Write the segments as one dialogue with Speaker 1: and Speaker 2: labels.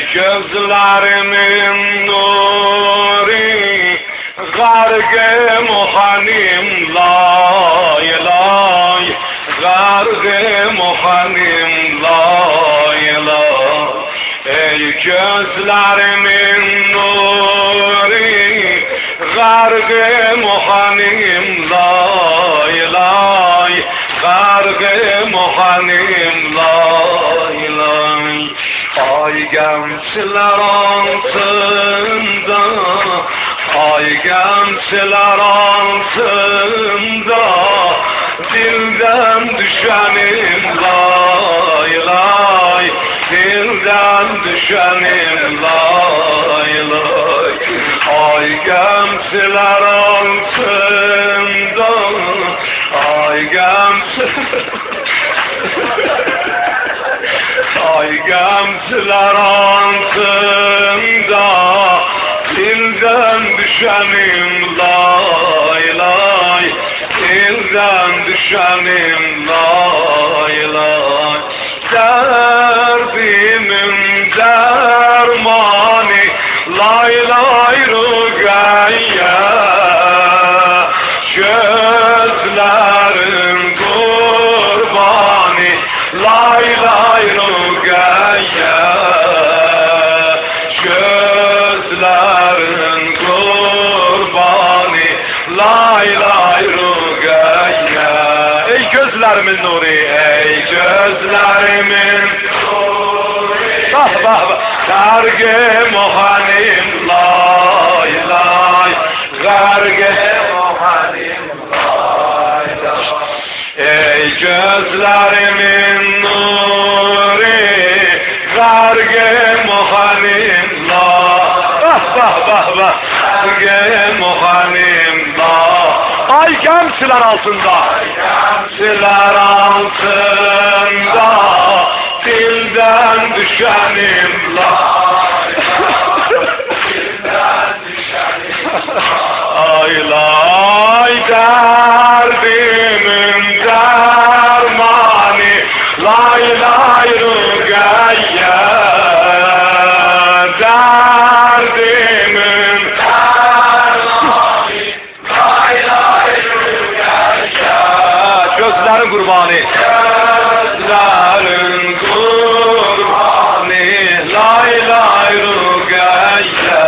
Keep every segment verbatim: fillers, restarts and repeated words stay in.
Speaker 1: gözlerimin nuri Garg-ı muhanim lay lay Garg-ı muhanim lay lay Ey gözlerimin nuri Garg-ı muhanim lay lay Garg-ı muhanim lay lay Ay gençler altında Ay gençler altında Dilden düşenim lay lay Dilden düşenim lay lay Ay gençler altında Ay gençler Ay gemsiler altında Dilden düşenim lay lay Dilden düşenim lay lay Derdimin dermani Lay lay rügeyye Gözlerin kurbani Lay lay rügeyye Gözlerin kurbani Lay lay rügeyye Ey gözlerimin nuri Ey gözlerimin nuri Bah bah bah Garg-ı muhanim lay lay Garg-ı muhanim lay lay Ey gözlerimin nuri Garg-ı muhanim lay Bah bah bah bah Garg-ı muhanim lay Ay gemsiler altında Ay gemsiler altında Dilden düşenim lay Dilden düşenim Ay lay derdimin dermani Lay lay rügeyye Derdimin dermani Lay lay rügeyye Gözlerin kurbanı Gözlerin kurbanı Lay lay rügeyye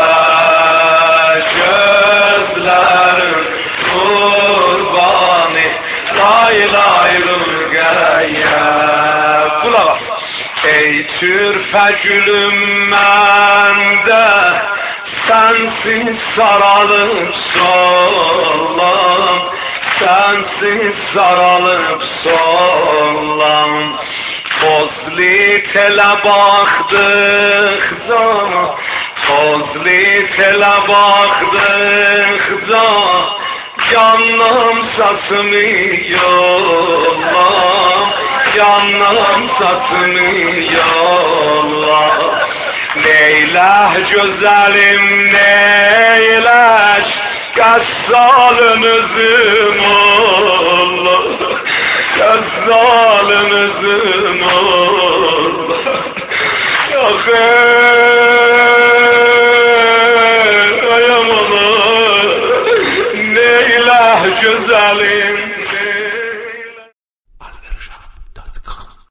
Speaker 1: Gözlerin kurbanı Lay lay rügeyye Kulak bak Ey türfe gülüm mende Sensiz saralıp sollam Sensiz saralıp sollam Tozli tele baktıkça Tozli tele baktıkça Canım satmıyorlar Canım satmıyorlar Neyleh güzelim neyleh Gazzalımızım olur Gazzalımızım olur Yok